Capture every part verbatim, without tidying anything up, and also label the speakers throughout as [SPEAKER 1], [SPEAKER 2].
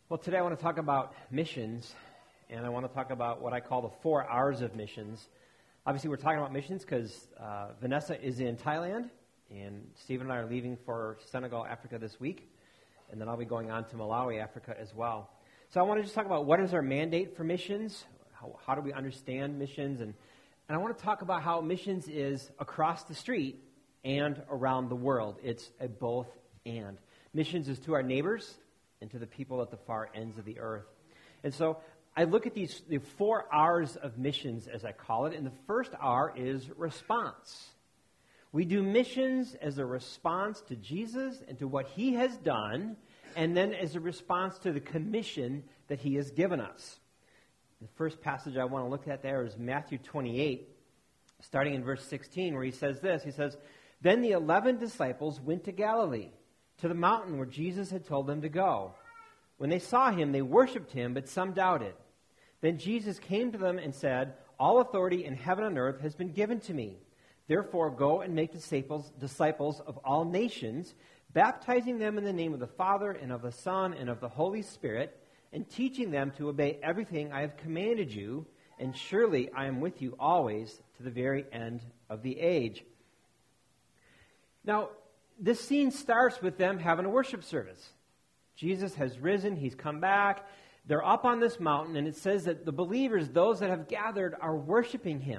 [SPEAKER 1] Well, today I want to talk about missions, and I want to talk about what I call the four R's of missions. Obviously, we're talking about missions because uh, Vanessa is in Thailand, and Stephen and I are leaving for Senegal, Africa this week, and then I'll be going on to Malawi, Africa as well. So I want to just talk about what is our mandate for missions, how, how do we understand missions, and, and I want to talk about how missions is across the street and around the world. It's a both and. Missions is to our neighbors and to the people at the far ends of the earth. And so I look at these the four R's of missions, as I call it, and the first R is response. We do missions as a response to Jesus and to what he has done, and then as a response to the commission that he has given us. The first passage I want to look at there is Matthew twenty-eight, starting in verse sixteen, where he says this. He says, "Then the eleven disciples went to Galilee, to the mountain where Jesus had told them to go. When they saw him, they worshipped him, but some doubted. Then Jesus came to them and said, 'All authority in heaven and earth has been given to me. Therefore go and make disciples, disciples of all nations, baptizing them in the name of the Father and of the Son and of the Holy Spirit, and teaching them to obey everything I have commanded you, and surely I am with you always to the very end of the age.'" Now, this scene starts with them having a worship service. Jesus has risen, he's come back, they're up on this mountain, and it says that the believers, those that have gathered, are worshiping him.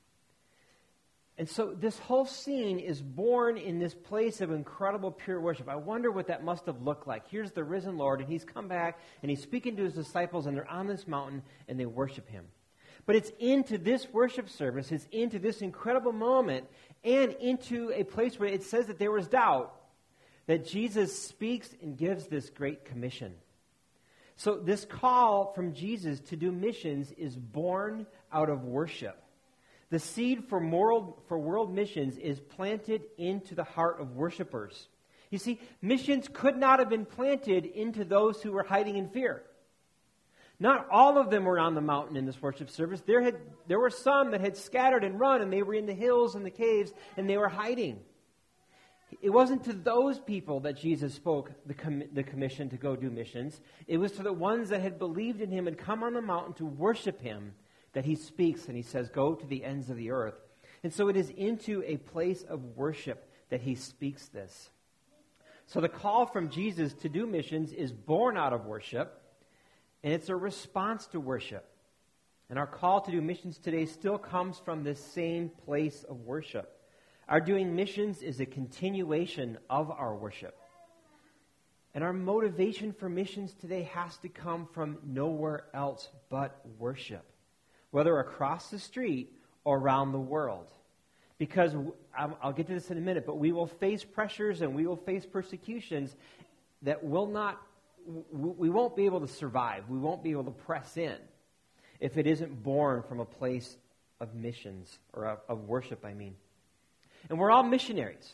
[SPEAKER 1] And so this whole scene is born in this place of incredible pure worship. I wonder what that must have looked like. Here's the risen Lord, and he's come back, and he's speaking to his disciples, and they're on this mountain, and they worship him. But it's into this worship service, it's into this incredible moment, and into a place where it says that there was doubt, that Jesus speaks and gives this great commission. So this call from Jesus to do missions is born out of worship. The seed for moral, for world missions is planted into the heart of worshipers. You see, missions could not have been planted into those who were hiding in fear. Not all of them were on the mountain in this worship service. There had there were some that had scattered and run, and they were in the hills and the caves, and they were hiding. It wasn't to those people that Jesus spoke the, com- the commission to go do missions. It was to the ones that had believed in him and come on the mountain to worship him that he speaks, and he says, "Go to the ends of the earth." And so it is into a place of worship that he speaks this. So the call from Jesus to do missions is born out of worship, and it's a response to worship. And our call to do missions today still comes from this same place of worship. Our doing missions is a continuation of our worship. And our motivation for missions today has to come from nowhere else but worship, whether across the street or around the world. Because, I'll get to this in a minute, but we will face pressures and we will face persecutions that will not we won't be able to survive. We won't be able to press in if it isn't born from a place of missions, or of, of worship, I mean. And we're all missionaries.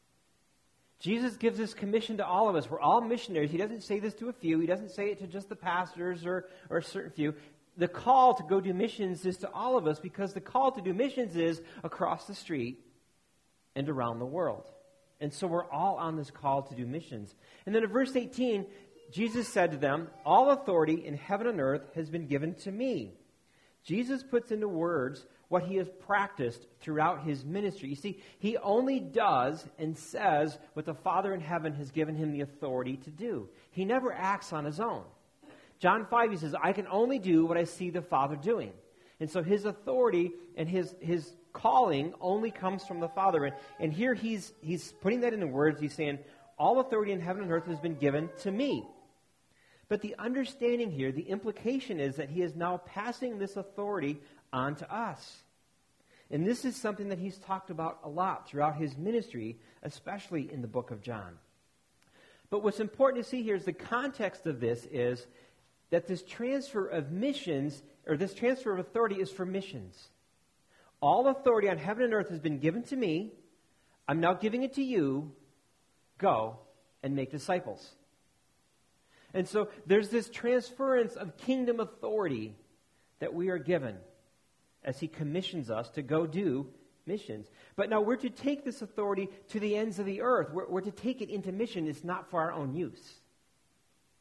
[SPEAKER 1] Jesus gives this commission to all of us. We're all missionaries. He doesn't say this to a few. He doesn't say it to just the pastors or, or a certain few. The call to go do missions is to all of us, because the call to do missions is across the street and around the world. And so we're all on this call to do missions. And then in verse eighteen, Jesus said to them, "All authority in heaven and earth has been given to me." Jesus puts into words what he has practiced throughout his ministry. You see, he only does and says what the Father in heaven has given him the authority to do. He never acts on his own. John five, he says, "I can only do what I see the Father doing." And so his authority and his his calling only comes from the Father. And, and here he's he's putting that into words. He's saying, "All authority in heaven and earth has been given to me." But the understanding here, the implication is that he is now passing this authority on to us. And this is something that he's talked about a lot throughout his ministry, especially in the book of John. But what's important to see here is the context of this is that this transfer of missions, or this transfer of authority, is for missions. All authority on heaven and earth has been given to me. I'm now giving it to you. Go and make disciples. And so there's this transference of kingdom authority that we are given as he commissions us to go do missions. But now we're to take this authority to the ends of the earth. We're, we're to take it into mission. It's not for our own use.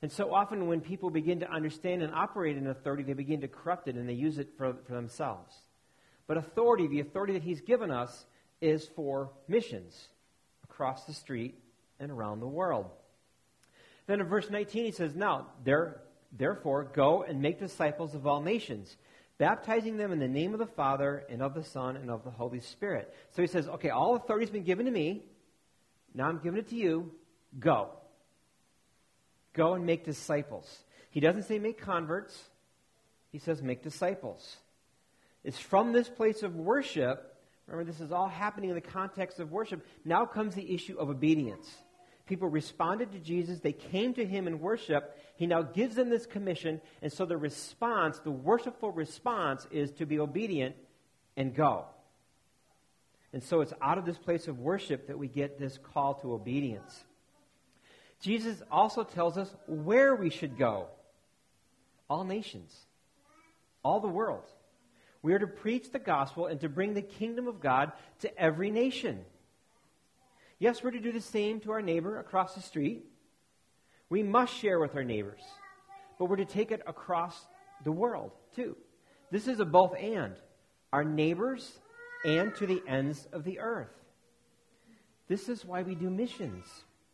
[SPEAKER 1] And so often when people begin to understand and operate in authority, they begin to corrupt it and they use it for, for themselves. But authority, the authority that he's given us, is for missions across the street and around the world. Then in verse nineteen he says, Now, there, therefore, go and make disciples of all nations, baptizing them in the name of the Father and of the Son and of the Holy Spirit. So he says, okay, all authority has been given to me. Now I'm giving it to you. Go. Go and make disciples. He doesn't say make converts. He says make disciples. It's from this place of worship. Remember, this is all happening in the context of worship. Now comes the issue of obedience. People responded to Jesus. They came to him in worship. He now gives them this commission. And so the response, the worshipful response, is to be obedient and go. And so it's out of this place of worship that we get this call to obedience. Jesus also tells us where we should go. All nations. All the world. We are to preach the gospel and to bring the kingdom of God to every nation. Yes, we're to do the same to our neighbor across the street. We must share with our neighbors. But we're to take it across the world, too. This is a both and. Our neighbors and to the ends of the earth. This is why we do missions.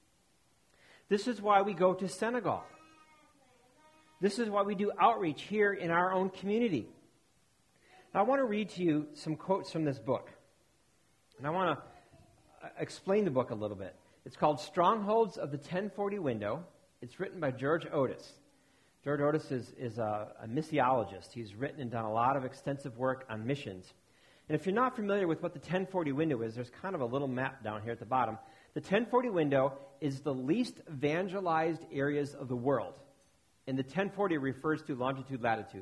[SPEAKER 1] This is why we go to Senegal. This is why we do outreach here in our own community. Now, I want to read to you some quotes from this book. And I want to explain the book a little bit. It's called Strongholds of the ten forty Window. It's written by George Otis. George Otis is, is a, a missiologist. He's written and done a lot of extensive work on missions. And if you're not familiar with what the ten forty window is, there's kind of a little map down here at the bottom. The ten forty window is the least evangelized areas of the world. And the ten forty refers to longitude, latitude.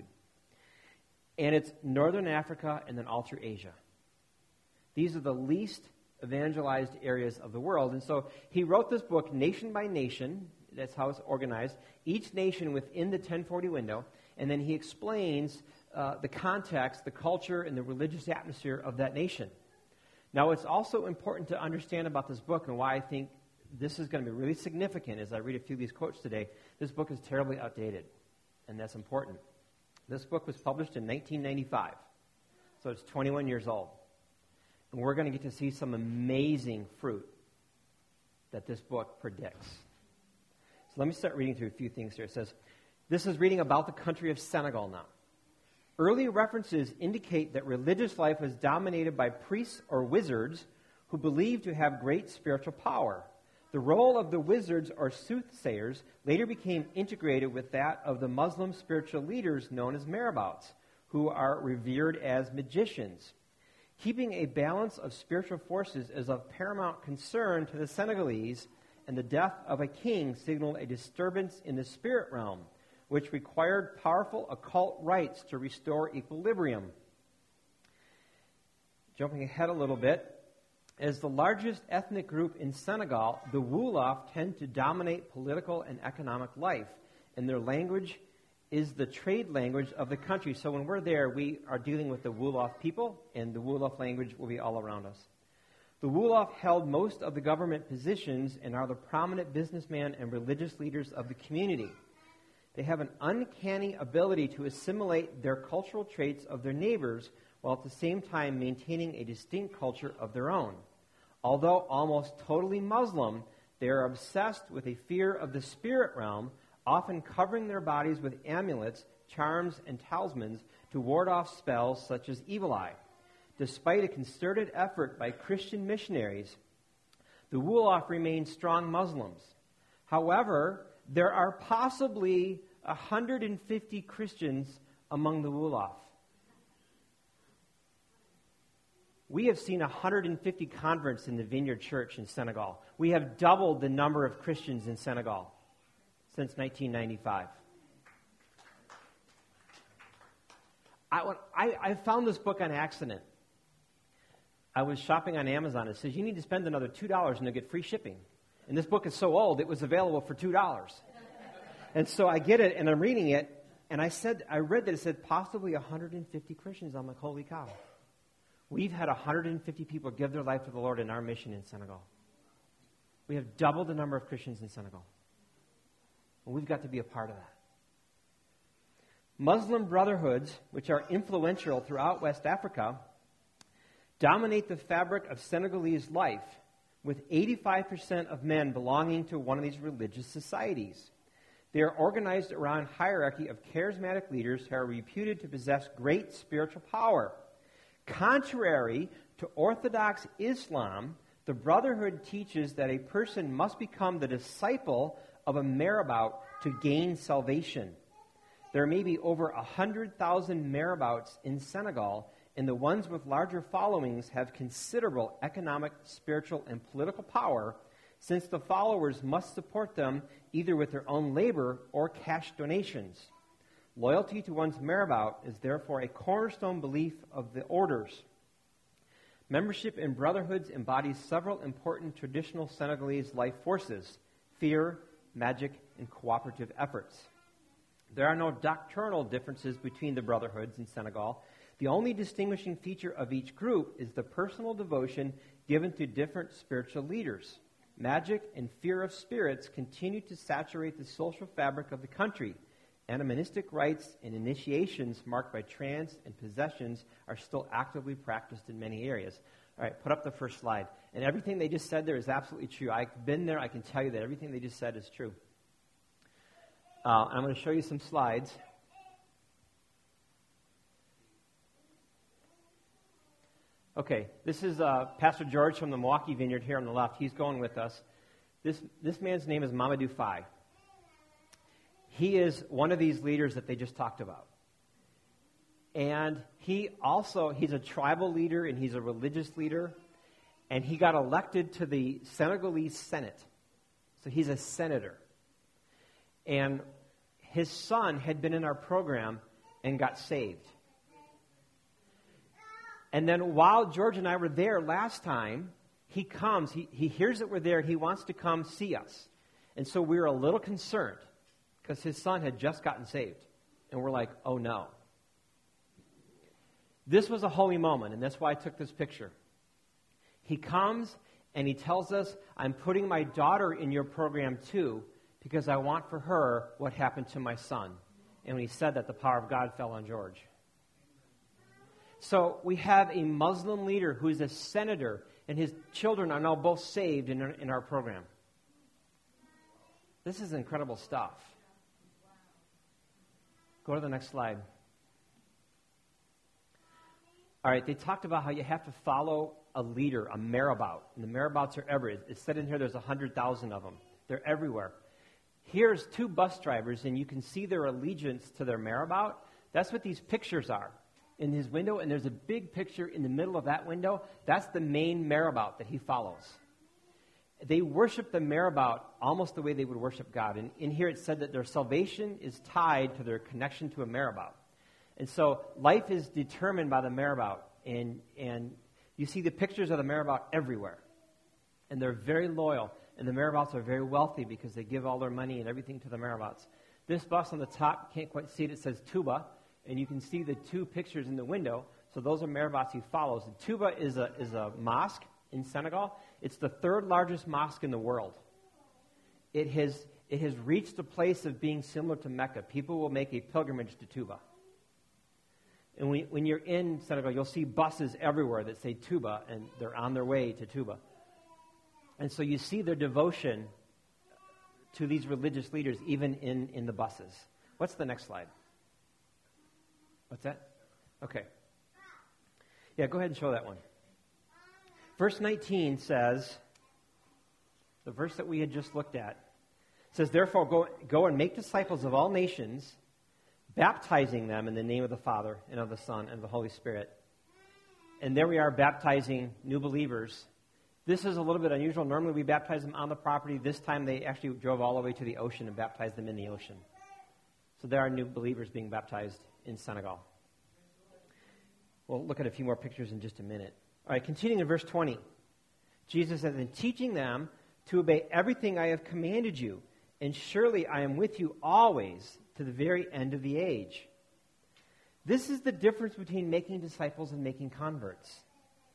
[SPEAKER 1] And it's northern Africa and then all through Asia. These are the least evangelized areas of the world. And so he wrote this book nation by nation. That's how it's organized. Each nation within the ten forty window. And then he explains uh, the context, the culture, and the religious atmosphere of that nation. Now, it's also important to understand about this book and why I think this is going to be really significant as I read a few of these quotes today. This book is terribly outdated, and that's important. This book was published in nineteen ninety-five, so it's twenty-one years old. And we're going to get to see some amazing fruit that this book predicts. So let me start reading through a few things here. It says, this is reading about the country of Senegal now. Early references indicate that religious life was dominated by priests or wizards who believed to have great spiritual power. The role of the wizards or soothsayers later became integrated with that of the Muslim spiritual leaders known as marabouts, who are revered as magicians. Keeping a balance of spiritual forces is of paramount concern to the Senegalese, and the death of a king signaled a disturbance in the spirit realm, which required powerful occult rites to restore equilibrium. Jumping ahead a little bit, as the largest ethnic group in Senegal, the Wolof tend to dominate political and economic life, and their language is the trade language of the country. So when we're there, we are dealing with the Wolof people, and the Wolof language will be all around us. The Wolof held most of the government positions and are the prominent businessmen and religious leaders of the community. They have an uncanny ability to assimilate their cultural traits of their neighbors while at the same time maintaining a distinct culture of their own. Although almost totally Muslim, they are obsessed with a fear of the spirit realm, often covering their bodies with amulets, charms, and talismans to ward off spells such as evil eye. Despite a concerted effort by Christian missionaries, the Wolof remain strong Muslims. However, there are possibly one hundred fifty Christians among the Wolof. We have seen one hundred fifty converts in the Vineyard Church in Senegal. We have doubled the number of Christians in Senegal since nineteen ninety-five. I, I, I found this book on accident. I was shopping on Amazon. It says you need to spend another two dollars and you'll get free shipping. And this book is so old, it was available for two dollars. And so I get it, and I'm reading it, and I said, I read that it said possibly one hundred fifty Christians. I'm like, holy cow. We've had one hundred fifty people give their life to the Lord in our mission in Senegal. We have doubled the number of Christians in Senegal. And we've got to be a part of that. Muslim brotherhoods, which are influential throughout West Africa, dominate the fabric of Senegalese life, with eighty-five percent of men belonging to one of these religious societies. They are organized around a hierarchy of charismatic leaders who are reputed to possess great spiritual power. Contrary to Orthodox Islam, the Brotherhood teaches that a person must become the disciple of a marabout to gain salvation. There may be over one hundred thousand marabouts in Senegal, and the ones with larger followings have considerable economic, spiritual, and political power, since the followers must support them either with their own labor or cash donations. Loyalty to one's marabout is therefore a cornerstone belief of the orders. Membership in brotherhoods embodies several important traditional Senegalese life forces: fear, magic, and cooperative efforts. There are no doctrinal differences between the brotherhoods in Senegal. The only distinguishing feature of each group is the personal devotion given to different spiritual leaders. Magic and fear of spirits continue to saturate the social fabric of the country. Animistic rites and initiations marked by trance and possessions are still actively practiced in many areas. All right, put up the first slide. And everything they just said there is absolutely true. I've been there. I can tell you that everything they just said is true. Uh, I'm going to show you some slides. Okay, this is uh, Pastor George from the Milwaukee Vineyard here on the left. He's going with us. This, this man's name is Mamadou Faye. He is one of these leaders that they just talked about. And he also, he's a tribal leader and he's a religious leader. And he got elected to the Senegalese Senate. So he's a senator. And his son had been in our program and got saved. And then while George and I were there last time, he comes, he, he hears that we're there, he wants to come see us. And so we were a little concerned, because his son had just gotten saved. And we're like, oh no. This was a holy moment, and that's why I took this picture. He comes and he tells us, I'm putting my daughter in your program too, because I want for her what happened to my son. And when he said that, the power of God fell on George. So we have a Muslim leader who is a senator, and his children are now both saved in our, in our program. This is incredible stuff. Go to the next slide. All right, they talked about how you have to follow a leader, a marabout. And the marabouts are everywhere. It's said in here there's one hundred thousand of them. They're everywhere. Here's two bus drivers, and you can see their allegiance to their marabout. That's what these pictures are in his window, and there's a big picture in the middle of that window. That's the main marabout that he follows. They worship the marabout almost the way they would worship God. And in here it said that their salvation is tied to their connection to a marabout. And so life is determined by the marabout. And, and you see the pictures of the marabout everywhere. And they're very loyal. And the marabouts are very wealthy because they give all their money and everything to the marabouts. This bus on the top, can't quite see it, it says Touba. And you can see the two pictures in the window. So those are marabouts he follows. And Touba is a, is a mosque in Senegal. It's the third largest mosque in the world. It has, it has reached a place of being similar to Mecca. People will make a pilgrimage to Touba. And when, when you're in Senegal, you'll see buses everywhere that say Touba, and they're on their way to Touba. And so you see their devotion to these religious leaders even in, in the buses. What's the next slide? What's that? Okay. Yeah, go ahead and show that one. Verse nineteen says, the verse that we had just looked at, says, therefore go, go and make disciples of all nations, baptizing them in the name of the Father and of the Son and of the Holy Spirit. And there we are baptizing new believers. This is a little bit unusual. Normally we baptize them on the property. This time they actually drove all the way to the ocean and baptized them in the ocean. So there are new believers being baptized in Senegal. We'll look at a few more pictures in just a minute. All right, continuing in verse twenty. Jesus says, and teaching them to obey everything I have commanded you, and surely I am with you always to the very end of the age. This is the difference between making disciples and making converts.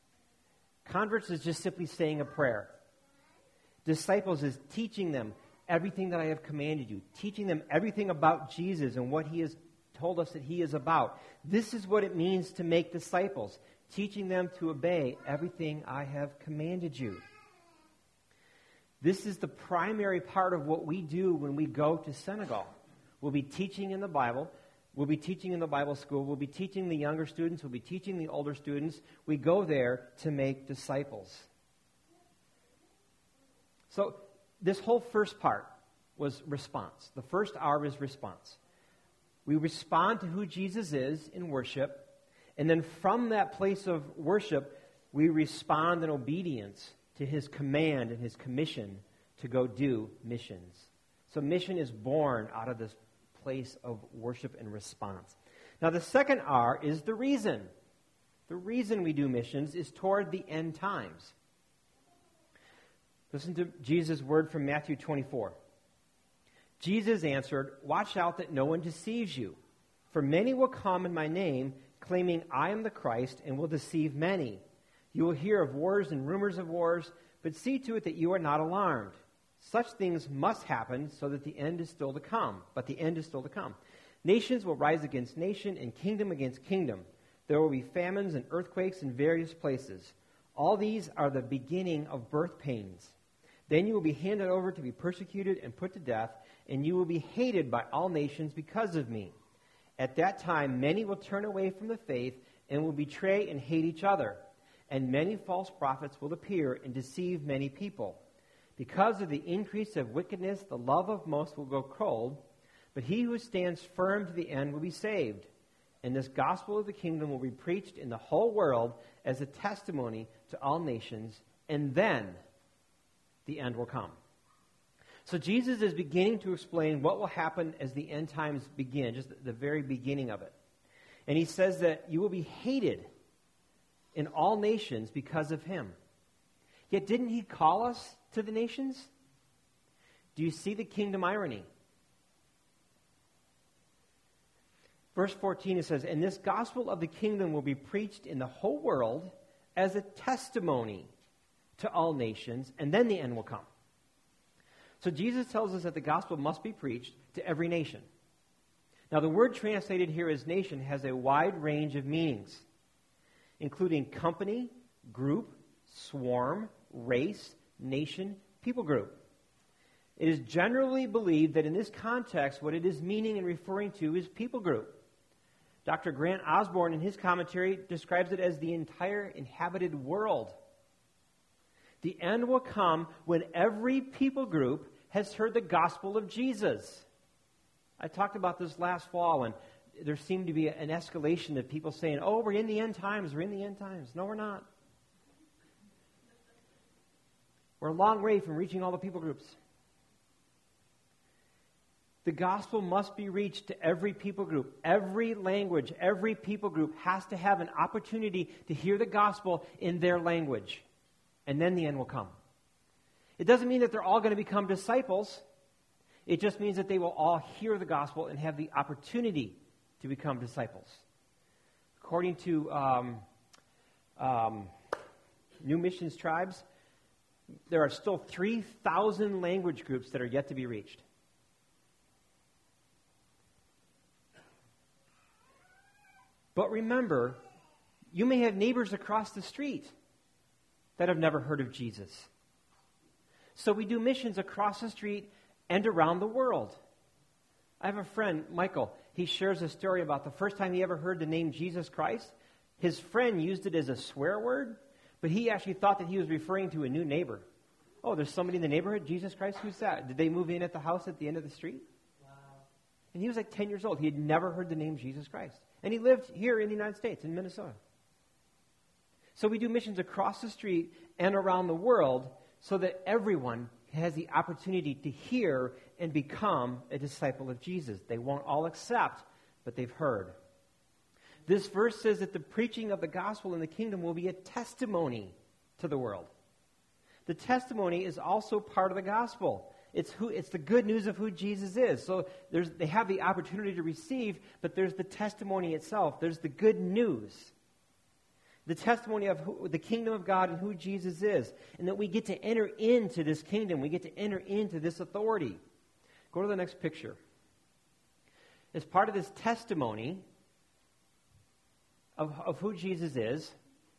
[SPEAKER 1] Converts is just simply saying a prayer. Disciples is teaching them everything that I have commanded you, teaching them everything about Jesus and what he has told us that he is about. This is what it means to make disciples, teaching them to obey everything I have commanded you. This is the primary part of what we do when we go to Senegal. We'll be teaching in the Bible. We'll be teaching in the Bible school. We'll be teaching the younger students. We'll be teaching the older students. We go there to make disciples. So this whole first part was response. The first R is response. We respond to who Jesus is in worship, and then from that place of worship, we respond in obedience to his command and his commission to go do missions. So mission is born out of this place of worship and response. Now the second R is the reason. The reason we do missions is toward the end times. Listen to Jesus' word from Matthew twenty-four. Jesus answered, "Watch out that no one deceives you, for many will come in my name, claiming I am the Christ, and will deceive many. You will hear of wars and rumors of wars, but see to it that you are not alarmed. Such things must happen so that the end is still to come, but the end is still to come. Nations will rise against nation and kingdom against kingdom. There will be famines and earthquakes in various places. All these are the beginning of birth pains. Then you will be handed over to be persecuted and put to death, and you will be hated by all nations because of me. At that time, many will turn away from the faith and will betray and hate each other. And many false prophets will appear and deceive many people. Because of the increase of wickedness, the love of most will go cold, but he who stands firm to the end will be saved. And this gospel of the kingdom will be preached in the whole world as a testimony to all nations, and then the end will come." So Jesus is beginning to explain what will happen as the end times begin, just the very beginning of it. And he says that you will be hated in all nations because of him. Yet didn't he call us to the nations? Do you see the kingdom irony? Verse fourteen, it says, "And this gospel of the kingdom will be preached in the whole world as a testimony to all nations, and then the end will come." So Jesus tells us that the gospel must be preached to every nation. Now the word translated here as nation has a wide range of meanings, including company, group, swarm, race, nation, people group. It is generally believed that in this context, what it is meaning and referring to is people group. Doctor Grant Osborne, in his commentary, describes it as the entire inhabited world. The end will come when every people group has heard the gospel of Jesus. I talked about this last fall, and there seemed to be an escalation of people saying, "Oh, we're in the end times, we're in the end times." No, we're not. We're a long way from reaching all the people groups. The gospel must be reached to every people group. Every language, every people group has to have an opportunity to hear the gospel in their language. And then the end will come. It doesn't mean that they're all going to become disciples. It just means that they will all hear the gospel and have the opportunity to become disciples. According to um, um, New Missions Tribes, there are still three thousand language groups that are yet to be reached. But remember, you may have neighbors across the street that have never heard of Jesus. So we do missions across the street and around the world. I have a friend, Michael. He shares a story about the first time he ever heard the name Jesus Christ. His friend used it as a swear word, but he actually thought that he was referring to a new neighbor. "Oh, there's somebody in the neighborhood, Jesus Christ? Who's that? Did they move in at the house at the end of the street?" Wow. And he was like ten years old. He had never heard the name Jesus Christ. And he lived here in the United States, in Minnesota. So we do missions across the street and around the world so that everyone has the opportunity to hear and become a disciple of Jesus. They won't all accept, but they've heard. This verse says that the preaching of the gospel in the kingdom will be a testimony to the world. The testimony is also part of the gospel. It's who it's the good news of who Jesus is. So there's they have the opportunity to receive, but there's the testimony itself. There's the good news. the testimony of who, the kingdom of God and who Jesus is, and that we get to enter into this kingdom. We get to enter into this authority. Go to the next picture. As part of this testimony of, of who Jesus is,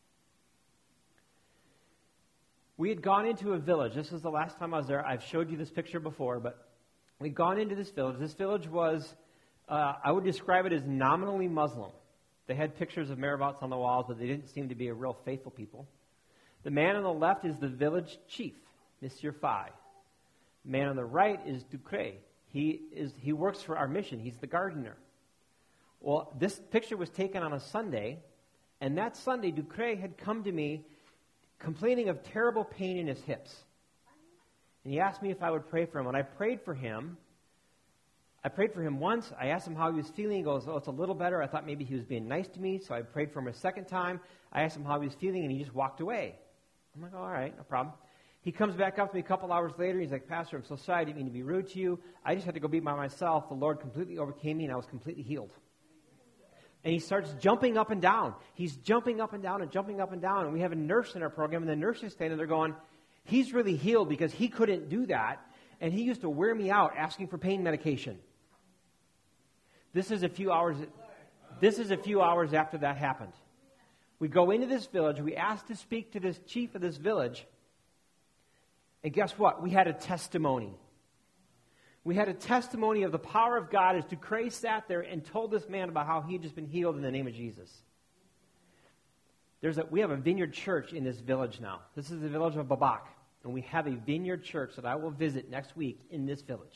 [SPEAKER 1] we had gone into a village. This was the last time I was there. I've showed you this picture before, but we'd gone into this village. This village was, uh, I would describe it as nominally Muslim. They had pictures of Maravats on the walls, but they didn't seem to be a real faithful people. The man on the left is the village chief, Monsieur Fai. The man on the right is Ducret. He is he works for our mission. He's the gardener. Well, this picture was taken on a Sunday, and that Sunday, Ducret had come to me complaining of terrible pain in his hips. And he asked me if I would pray for him. When I prayed for him, I prayed for him once. I asked him how he was feeling. He goes, oh, it's a little better. I thought maybe he was being nice to me, so I prayed for him a second time. I asked him how he was feeling, and he just walked away. I'm like, all right, no problem. He comes back up to me a couple hours later. He's like, Pastor, I'm so sorry. I didn't mean to be rude to you. I just had to go be by myself. The Lord completely overcame me, and I was completely healed. And he starts jumping up and down. He's jumping up and down and jumping up and down. And we have a nurse in our program, and the nurse is standing there going, he's really healed because he couldn't do that. And he used to wear me out asking for pain medication. This is a few hours, this is a few hours after that happened. We go into this village. We ask to speak to this chief of this village. And guess what? We had a testimony. We had a testimony of the power of God as Ducret sat there and told this man about how he had just been healed in the name of Jesus. There's a, we have a vineyard church in this village now. This is the village of Babak. And we have a vineyard church that I will visit next week in this village.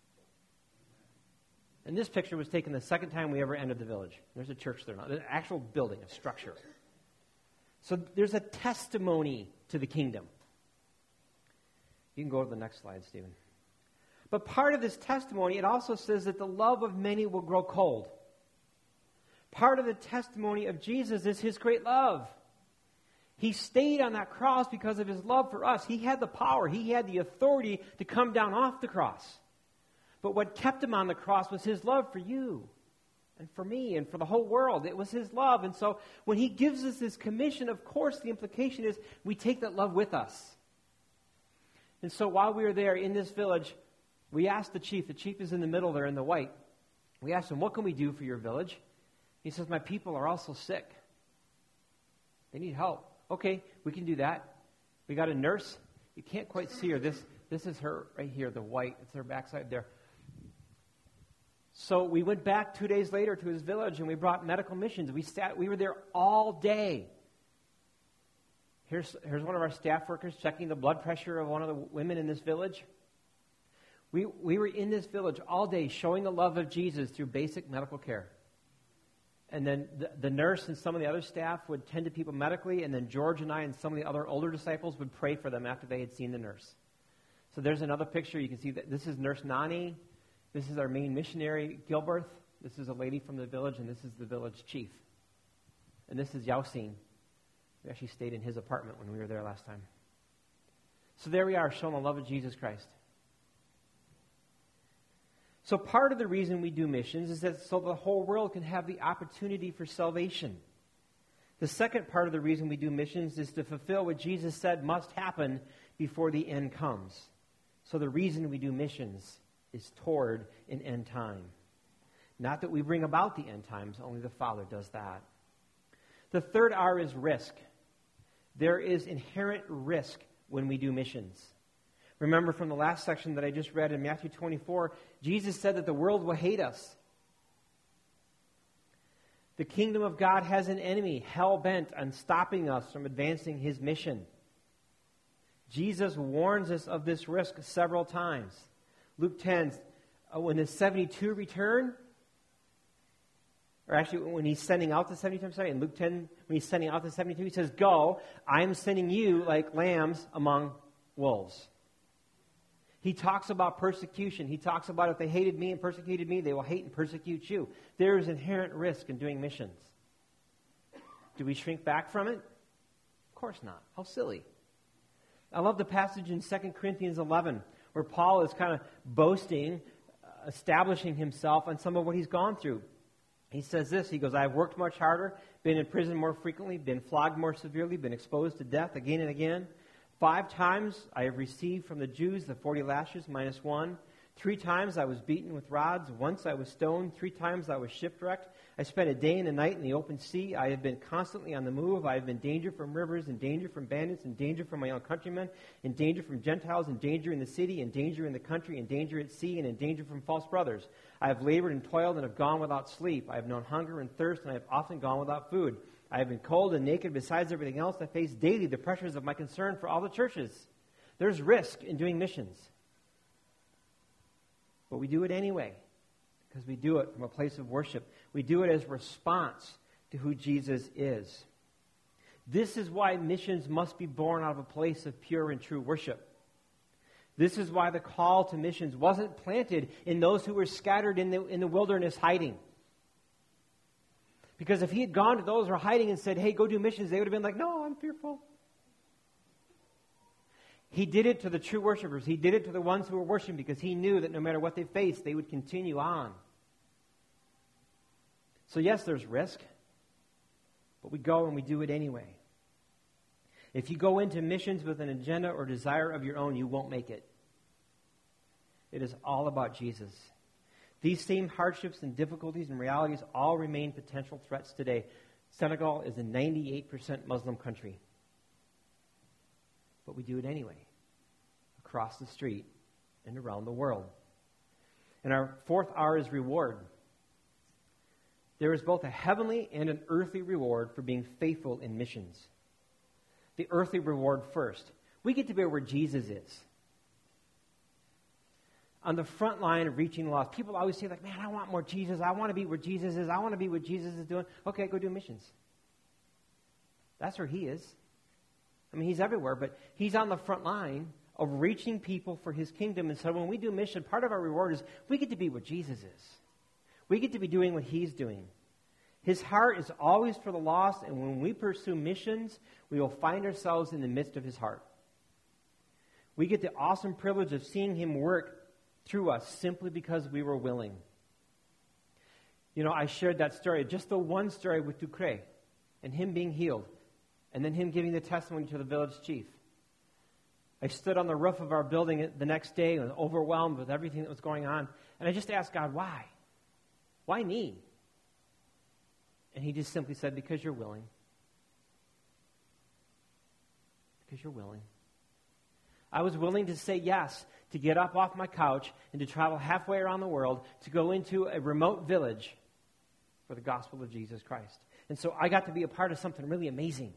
[SPEAKER 1] And this picture was taken the second time we ever entered the village. There's a church there now. There's an actual building, a structure. So there's a testimony to the kingdom. You can go to the next slide, Stephen. But part of this testimony, it also says that the love of many will grow cold. Part of the testimony of Jesus is his great love. He stayed on that cross because of his love for us. He had the power. He had the authority to come down off the cross. But what kept him on the cross was his love for you and for me and for the whole world. It was his love. And so when he gives us this commission, of course, the implication is we take that love with us. And so while we were there in this village, we asked the chief. The chief is in the middle there in the white. We asked him, what can we do for your village? He says, my people are also sick. They need help. Okay, we can do that. We got a nurse. You can't quite see her. This, this is her right here, the white. It's her backside there. So we went back two days later to his village, and we brought medical missions. We sat. We were there all day. Here's, here's one of our staff workers checking the blood pressure of one of the women in this village. We, we were in this village all day showing the love of Jesus through basic medical care. And then the, the nurse and some of the other staff would tend to people medically, and then George and I and some of the other older disciples would pray for them after they had seen the nurse. So there's another picture. You can see that this is Nurse Nani. This is our main missionary, Gilbert. This is a lady from the village, and this is the village chief. And this is Yaosin. We actually stayed in his apartment when we were there last time. So there we are, showing the love of Jesus Christ. So part of the reason we do missions is that so the whole world can have the opportunity for salvation. The second part of the reason we do missions is to fulfill what Jesus said must happen before the end comes. So the reason we do missions is toward an end time. Not that we bring about the end times, only the Father does that. The third R is risk. There is inherent risk when we do missions. Remember from the last section that I just read in Matthew twenty-four, Jesus said that the world will hate us. The kingdom of God has an enemy hell-bent on stopping us from advancing his mission. Jesus warns us of this risk several times. Luke ten, uh, when the seventy-two return, or actually when he's sending out the seventy-two, I'm sorry, in Luke ten, when he's sending out the seventy-two, he says, go, I am sending you like lambs among wolves. He talks about persecution. He talks about if they hated me and persecuted me, they will hate and persecute you. There is inherent risk in doing missions. Do we shrink back from it? Of course not. How silly. I love the passage in Second Corinthians eleven where Paul is kind of boasting, uh, establishing himself on some of what he's gone through. He says this, he goes, I have worked much harder, been in prison more frequently, been flogged more severely, been exposed to death again and again. Five times I have received from the Jews the forty lashes minus one. Three times I was beaten with rods. Once I was stoned. Three times I was shipwrecked. I spent a day and a night in the open sea. I have been constantly on the move. I have been in danger from rivers, in danger from bandits, in danger from my own countrymen, in danger from Gentiles, in danger in the city, in danger in the country, in danger at sea, and in danger from false brothers. I have labored and toiled and have gone without sleep. I have known hunger and thirst, and I have often gone without food. I have been cold and naked. Besides everything else, I face daily the pressures of my concern for all the churches. There's risk in doing missions. But we do it anyway, because we do it from a place of worship. We do it as a response to who Jesus is. This is why missions must be born out of a place of pure and true worship. This is why the call to missions wasn't planted in those who were scattered in the, in the wilderness hiding. Because if he had gone to those who were hiding and said, hey, go do missions, they would have been like, no, I'm fearful. He did it to the true worshipers. He did it to the ones who were worshiping because he knew that no matter what they faced, they would continue on. So yes, there's risk, but we go and we do it anyway. If you go into missions with an agenda or desire of your own, you won't make it. It is all about Jesus. These same hardships and difficulties and realities all remain potential threats today. Senegal is a ninety-eight percent Muslim country. But we do it anyway, across the street and around the world. And our fourth R is reward. There is both a heavenly and an earthly reward for being faithful in missions. The earthly reward first. We get to be where Jesus is. On the front line of reaching lost. People always say, like, man, I want more Jesus. I want to be where Jesus is. I want to be what Jesus is doing. Okay, go do missions. That's where he is. I mean, he's everywhere, but he's on the front line of reaching people for his kingdom. And so when we do mission, part of our reward is we get to be what Jesus is. We get to be doing what he's doing. His heart is always for the lost, and when we pursue missions, we will find ourselves in the midst of his heart. We get the awesome privilege of seeing him work through us simply because we were willing. You know, I shared that story, just the one story with Ducre, and him being healed. And then him giving the testimony to the village chief. I stood on the roof of our building the next day and was overwhelmed with everything that was going on. And I just asked God, why? Why me? And he just simply said, because you're willing. Because you're willing. I was willing to say yes, to get up off my couch and to travel halfway around the world to go into a remote village for the gospel of Jesus Christ. And so I got to be a part of something really amazing.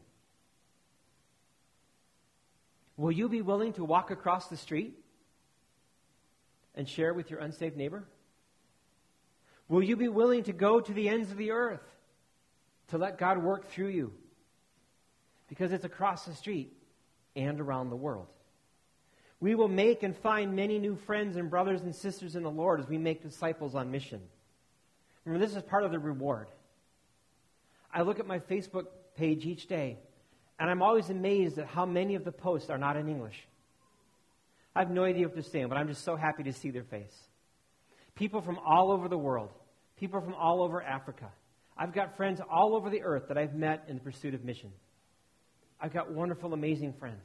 [SPEAKER 1] Will you be willing to walk across the street and share with your unsaved neighbor? Will you be willing to go to the ends of the earth to let God work through you? Because it's across the street and around the world. We will make and find many new friends and brothers and sisters in the Lord as we make disciples on mission. Remember, this is part of the reward. I look at my Facebook page each day, and I'm always amazed at how many of the posts are not in English. I have no idea what they're saying, but I'm just so happy to see their face. People from all over the world. People from all over Africa. I've got friends all over the earth that I've met in the pursuit of mission. I've got wonderful, amazing friends.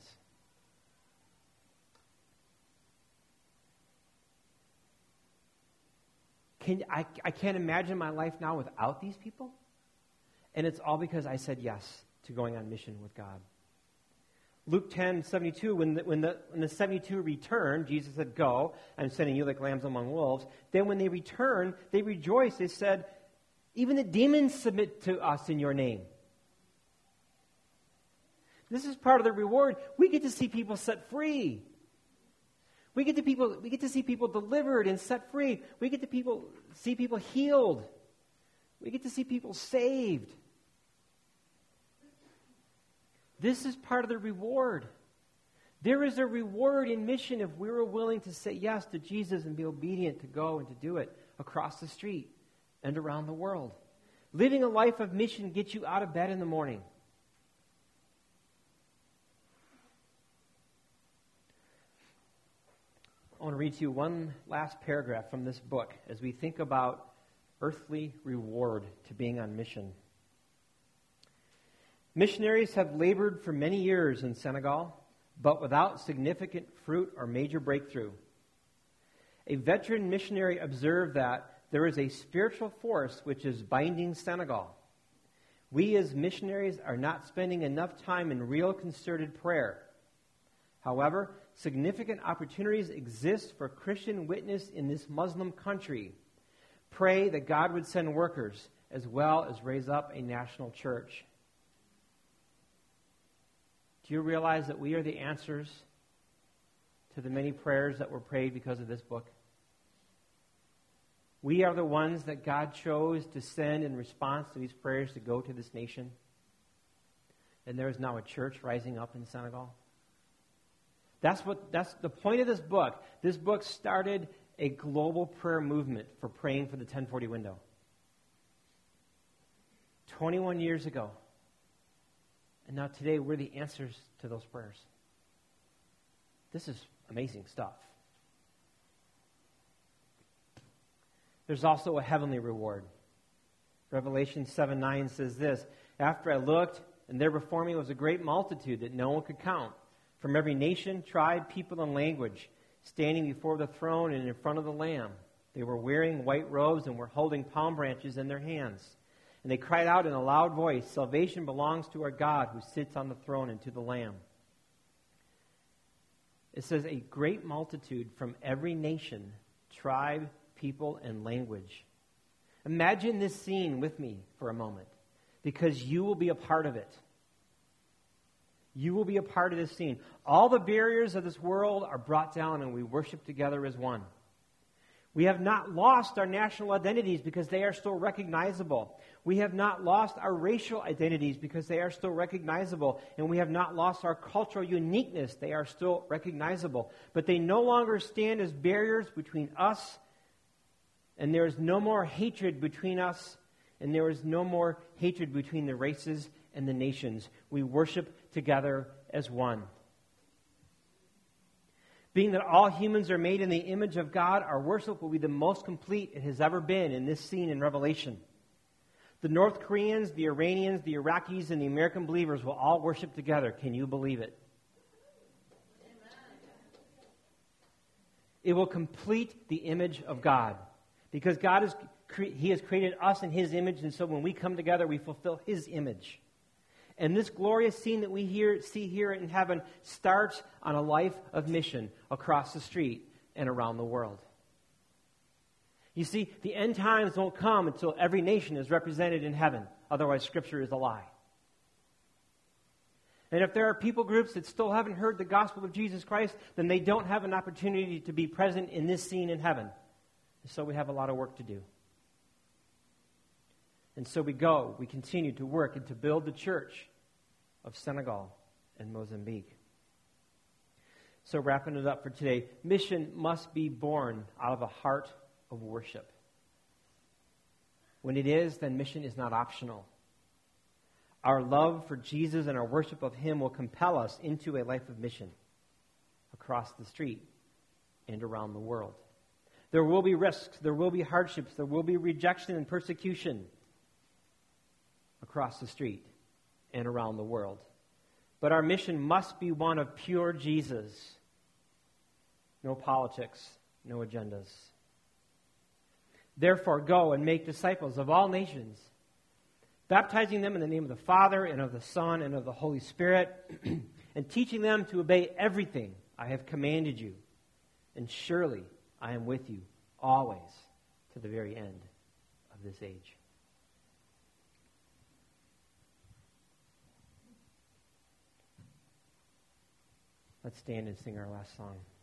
[SPEAKER 1] Can, I, I can't imagine my life now without these people. And it's all because I said yes to going on mission with God. Luke ten seventy-two, when the, when the, when the seventy-two returned, Jesus said, go, I'm sending you like lambs among wolves. Then when they returned, they rejoiced. They said, even the demons submit to us in your name. This is part of the reward. We get to see people set free. We get to people. We get to see people delivered and set free. We get to people see people healed. We get to see people saved. This is part of the reward. There is a reward in mission if we were willing to say yes to Jesus and be obedient to go and to do it across the street and around the world. Living a life of mission gets you out of bed in the morning. I want to read to you one last paragraph from this book as we think about earthly reward to being on mission. Missionaries have labored for many years in Senegal, but without significant fruit or major breakthrough. A veteran missionary observed that there is a spiritual force which is binding Senegal. We as missionaries are not spending enough time in real concerted prayer. However, significant opportunities exist for Christian witness in this Muslim country. Pray that God would send workers as well as raise up a national church. Do you realize that we are the answers to the many prayers that were prayed because of this book? We are the ones that God chose to send in response to these prayers to go to this nation. And there is now a church rising up in Senegal. That's what that's the point of this book. This book started a global prayer movement for praying for the ten forty window. twenty-one years ago. And now today we're the answers to those prayers. This is amazing stuff. There's also a heavenly reward. Revelation seven nine says this, "After I looked, and there before me was a great multitude that no one could count, from every nation, tribe, people, and language, standing before the throne and in front of the Lamb. They were wearing white robes and were holding palm branches in their hands. And they cried out in a loud voice, 'Salvation belongs to our God who sits on the throne and to the Lamb.'" It says a great multitude from every nation, tribe, people, and language. Imagine this scene with me for a moment, because you will be a part of it. You will be a part of this scene. All the barriers of this world are brought down and we worship together as one. We have not lost our national identities because they are still recognizable. We have not lost our racial identities because they are still recognizable. And we have not lost our cultural uniqueness. They are still recognizable. But they no longer stand as barriers between us, and there is no more hatred between us, and there is no more hatred between the races and the nations. We worship together as one. Being that all humans are made in the image of God, our worship will be the most complete it has ever been in this scene in Revelation. The North Koreans, the Iranians, the Iraqis, and the American believers will all worship together. Can you believe it? It will complete the image of God. Because God is, He has created us in His image, and so when we come together, we fulfill His image. And this glorious scene that we hear, see here in heaven starts on a life of mission across the street and around the world. You see, the end times won't come until every nation is represented in heaven. Otherwise, Scripture is a lie. And if there are people groups that still haven't heard the gospel of Jesus Christ, then they don't have an opportunity to be present in this scene in heaven. And so we have a lot of work to do. And so we go, we continue to work and to build the church of Senegal and Mozambique. So wrapping it up for today, mission must be born out of a heart of worship. When it is, then mission is not optional. Our love for Jesus and our worship of Him will compel us into a life of mission across the street and around the world. There will be risks, there will be hardships, there will be rejection and persecution across the street and around the world. But our mission must be one of pure Jesus. No politics, no agendas. Therefore, go and make disciples of all nations, baptizing them in the name of the Father and of the Son and of the Holy Spirit, and teaching them to obey everything I have commanded you. And surely I am with you always to the very end of this age. Let's stand and sing our last song.